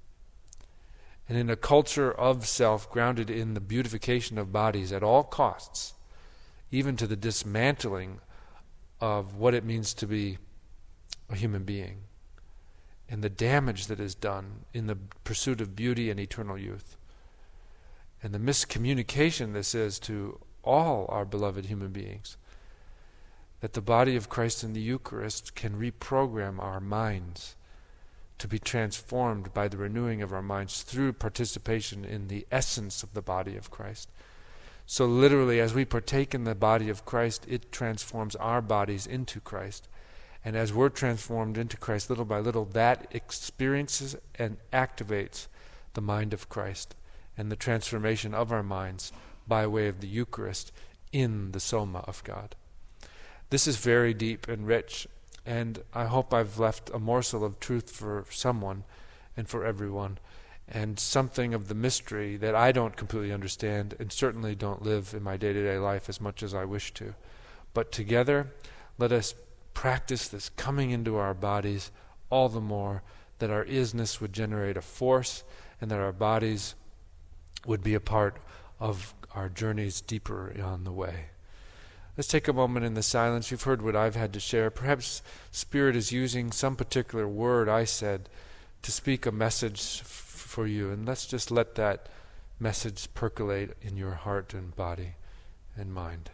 And in a culture of self grounded in the beautification of bodies at all costs, even to the dismantling of what it means to be a human being, and the damage that is done in the pursuit of beauty and eternal youth, and the miscommunication this is to all our beloved human beings, that the body of Christ in the Eucharist can reprogram our minds to be transformed by the renewing of our minds through participation in the essence of the body of Christ. So literally, as we partake in the body of Christ, it transforms our bodies into Christ. And as we're transformed into Christ little by little, that experiences and activates the mind of Christ and the transformation of our minds by way of the Eucharist in the soma of God. This is very deep and rich, and I hope I've left a morsel of truth for someone and for everyone, and something of the mystery that I don't completely understand and certainly don't live in my day-to-day life as much as I wish to. But together, let us practice this coming into our bodies all the more, that our isness would generate a force and that our bodies would be a part of our journeys deeper on the way. Let's take a moment in the silence. You've heard what I've had to share. Perhaps Spirit is using some particular word I said to speak a message f- for you. And let's just let that message percolate in your heart and body and mind.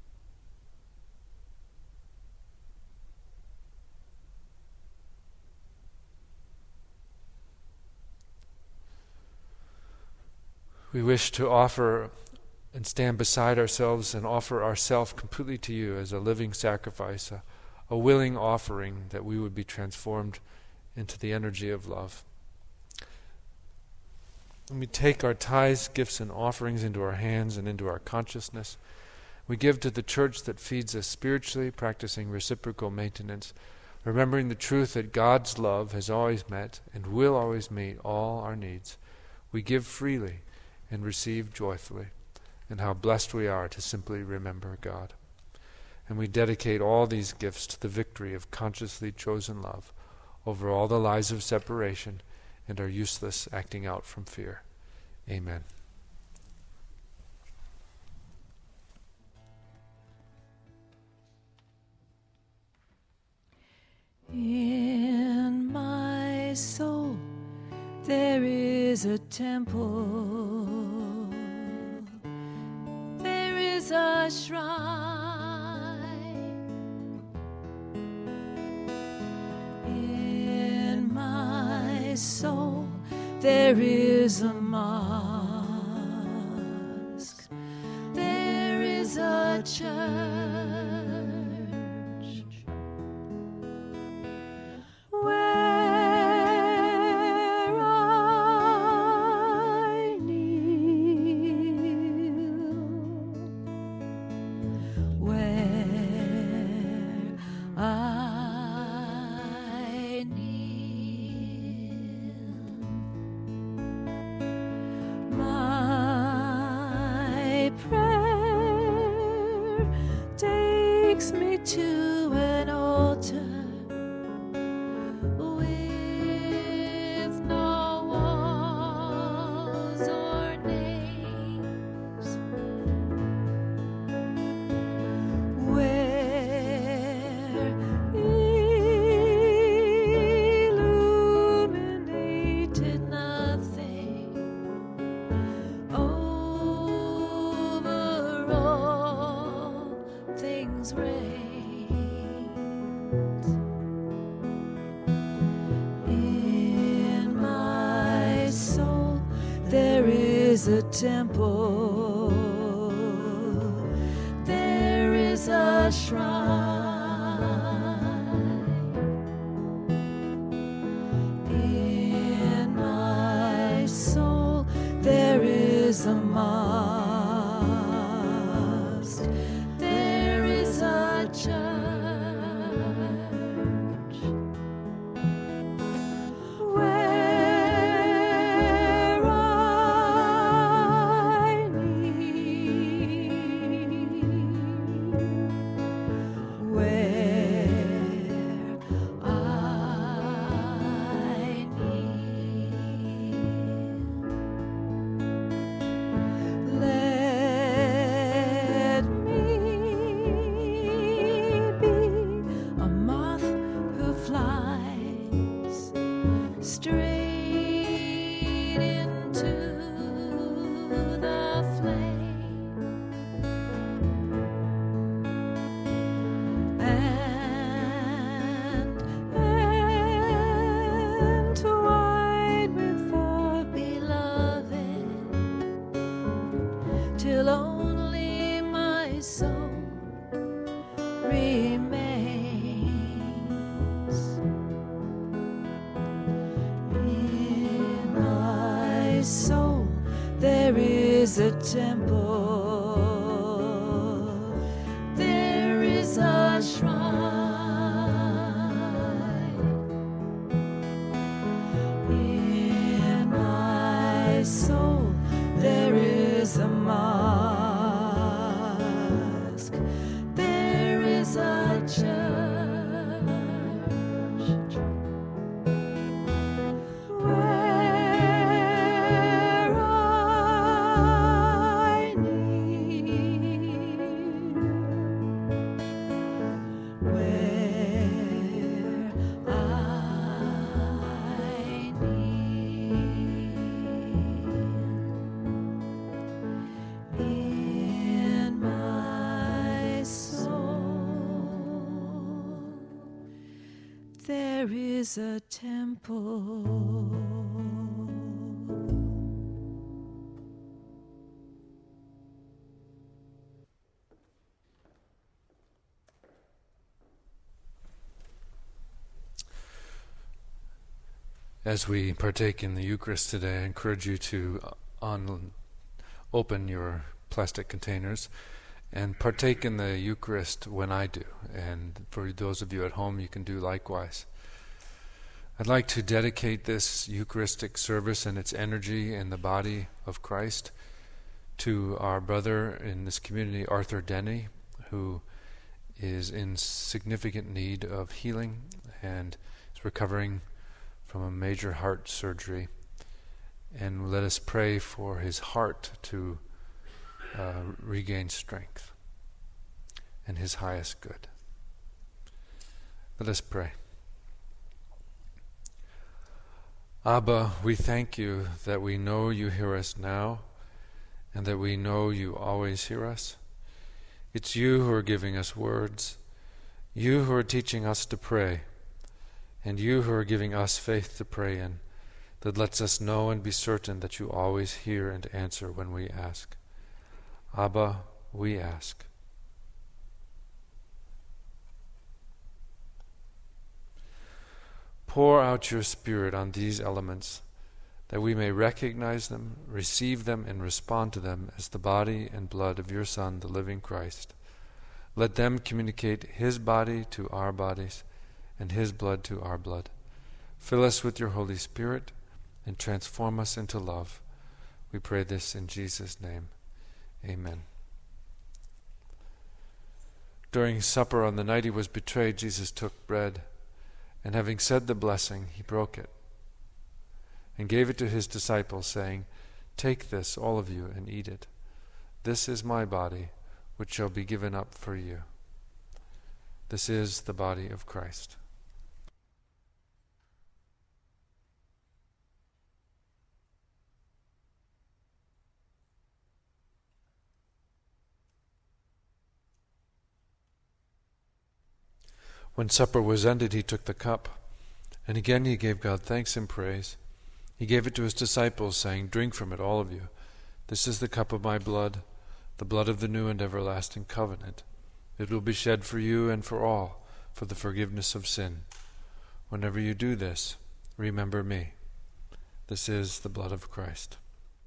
We wish to offer and stand beside ourselves and offer ourselves completely to you as a living sacrifice, a, a willing offering that we would be transformed into the energy of love. And we take our tithes, gifts, and offerings into our hands and into our consciousness. We give to the church that feeds us spiritually, practicing reciprocal maintenance, remembering the truth that God's love has always met and will always meet all our needs. We give freely and receive joyfully. And how blessed we are to simply remember God. And we dedicate all these gifts to the victory of consciously chosen love over all the lies of separation and our useless acting out from fear. Amen. In my soul there is a temple, a shrine. In my soul there is a mosque, there is a church where I kneel, where I kneel. My prayer takes me to an altar with no walls or names, where illuminated nothing over all things reigns. In my soul there is a temple, there is a shrine. In my soul there is a mosque, there is a church where I kneel, where I kneel. Let me be a moth who flies straight into the flame, and entwined with the beloved till only my soul remains. In my soul there is a temple, there is a shrine. In my soul there is a mosque, there is a church where I kneel, where I kneel. In my soul there is a temple. As we partake in the Eucharist today, I encourage you to uh, on, open your plastic containers and partake in the Eucharist when I do. And for those of you at home, you can do likewise. I'd like to dedicate this Eucharistic service and its energy in the body of Christ to our brother in this community, Arthur Denny, who is in significant need of healing and is recovering from a major heart surgery. And let us pray for his heart to uh, regain strength and his highest good. Let us pray. Abba, we thank you that we know you hear us now and that we know you always hear us. It's you who are giving us words, you who are teaching us to pray, and you who are giving us faith to pray in. that lets us know and be certain that you always hear and answer when we ask. Abba, we ask. Pour out your Spirit on these elements, that we may recognize them, receive them, and respond to them as the body and blood of your Son, the living Christ. Let them communicate his body to our bodies and his blood to our blood. Fill us with your Holy Spirit and transform us into love. We pray this in Jesus' name. Amen. During supper on the night he was betrayed, Jesus took bread, and having said the blessing, he broke it and gave it to his disciples, saying, "Take this, all of you, and eat it. This is my body, which shall be given up for you." This is the body of Christ. When supper was ended, he took the cup, and again he gave God thanks and praise. He gave it to his disciples, saying, "Drink from it, all of you. This is the cup of my blood, the blood of the new and everlasting covenant. It will be shed for you and for all, for the forgiveness of sin. Whenever you do this, remember me." This is the blood of Christ.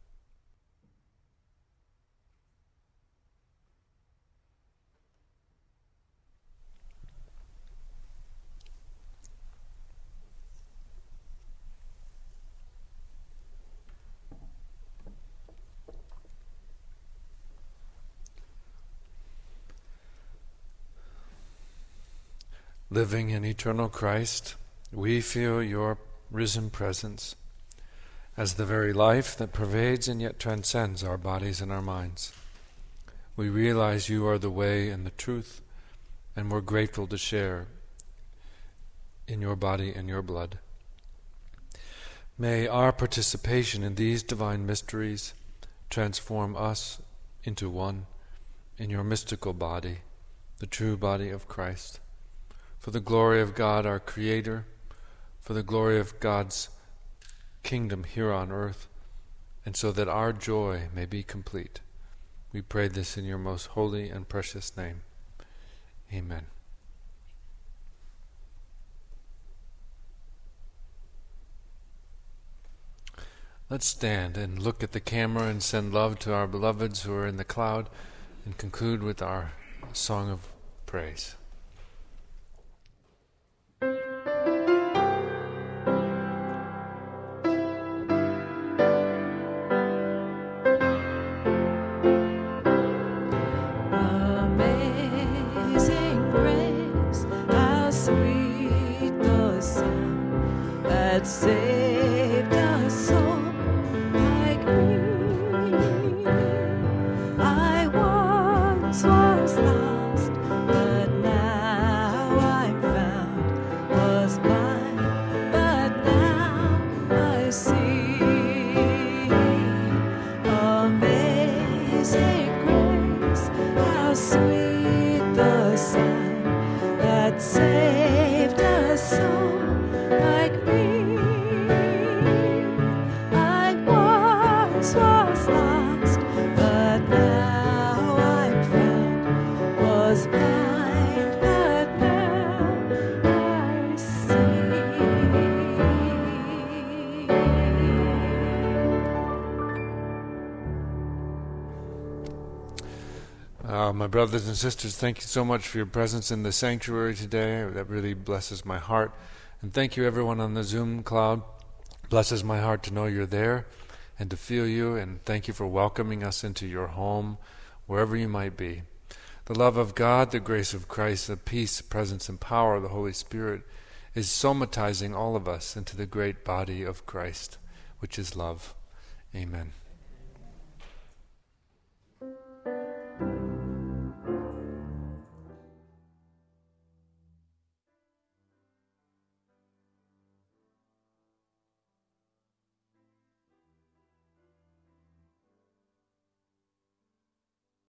Living in eternal Christ, we feel your risen presence as the very life that pervades and yet transcends our bodies and our minds. We realize you are the way and the truth, and we're grateful to share in your body and your blood. May our participation in these divine mysteries transform us into one in your mystical body, the true body of Christ. For the glory of God, our Creator, for the glory of God's kingdom here on earth, and so that our joy may be complete. We pray this in your most holy and precious name. Amen. Let's stand and look at the camera and send love to our beloveds who are in the cloud, and conclude with our song of praise. Saved a soul like me. I once was lost, but now I'm found. Was blind, but now I see. Amazing grace, how sweet the sound that saved a soul like me. Uh, my brothers and sisters, thank you so much for your presence in the sanctuary today. That really blesses my heart. And thank you everyone on the Zoom cloud. Blesses my heart to know you're there and to feel you. And thank you for welcoming us into your home, wherever you might be. The love of God, the grace of Christ, the peace, presence, and power of the Holy Spirit is somatizing all of us into the great body of Christ, which is love. Amen.